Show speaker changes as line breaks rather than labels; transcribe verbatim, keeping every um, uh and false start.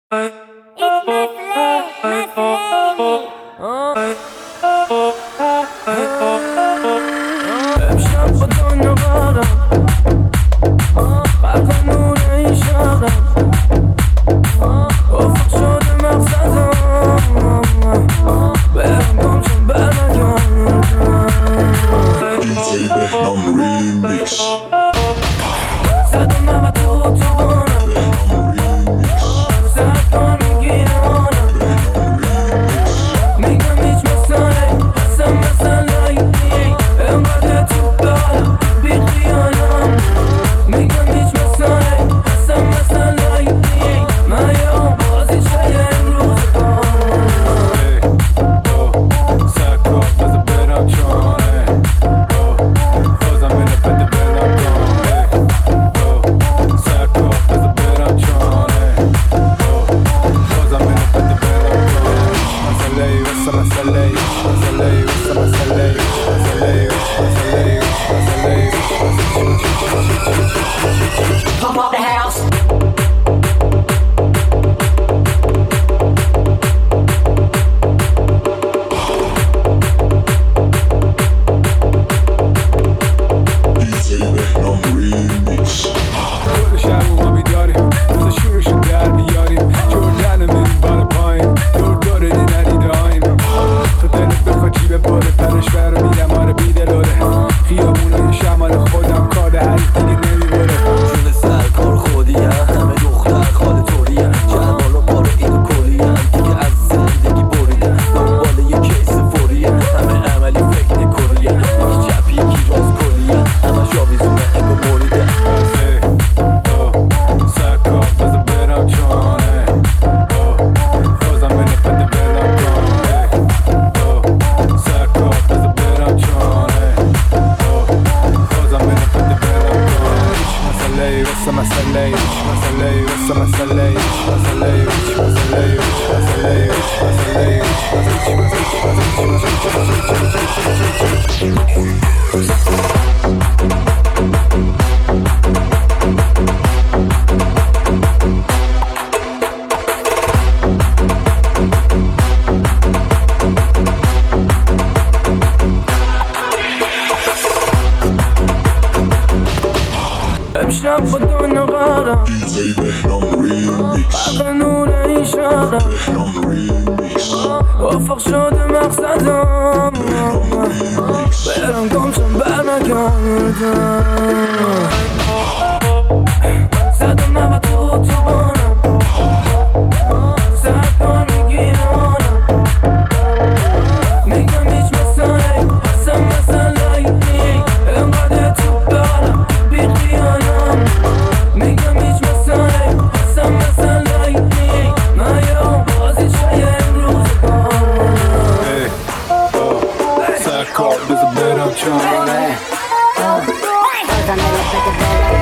امشب با دنیا برم قلب نور این شهرم افق شده مقصدم برم گم چون برنگردم
دی جی بهنام ریمیکس
زدم همه تو اتوبانم سرد کن میگیرانم میگم هیچ مسئله هستم مسئله انقدر تو برم بی خیالم میگم هیچ مسئله هستم مسئله من یه بازی چه امروز
سکا بزا برم چانه بازم اینه بده برم گانه سکا بزا برم چانه بازم اینه بده برم گانه مسئله ای واسه مسئله ای مسئله ای واسه مسئله ای مسئله ای مسئله ای مسئله ای
Pump up the house.
دی جی بهنام ریمیکس
کل شب ما بیداریم روز شورشون در بیاریم جردن میریم بالا پایین دور دوره دی ندیده آیم تو دلت بخوا جیب باله پرش برو میرم آره بیدلوره خیابونای شمال خودم کار حریف دیگه نمیبره
جون سرکار خودی هم همه دختر خاله توری هم جل بالا پاره اینو کلی هم دیگه از زندگی بریدن دنبال یه کیس فوری هم همه عملی فکر نکلی هم یکی چپ یکی راز کلی هم همه شاویزونه انگو بریدن
سکا بزا برم چانه بازم اینه بده برم گانه سکا بزا برم چانه بازم اینه بده برم گانه هیچ مسئله ای واسه مسئله ای هیچ مسئله ای واسه مسئله ای هیچ مسئله ای هیچ مسئله ای هیچ مسئله ای هیچ مسئله ای هیچ مسئله ای
امشب با دنیا برم
دی جی بهنام ریمیکس
قلب نور این شهرم
بهنام ریمیکس
افق شده مقصدم برم گم چون برنگردم زدم همه تو اتوبانم سرد کن میگیرانم میگم هیچ مسئله هستم مسئله انقدر تو برم بی خیالم میگم هیچ مسئله هستم مسئله من یه بازی چه امروز
سکا بزا برم چانه
Cause I'm in a better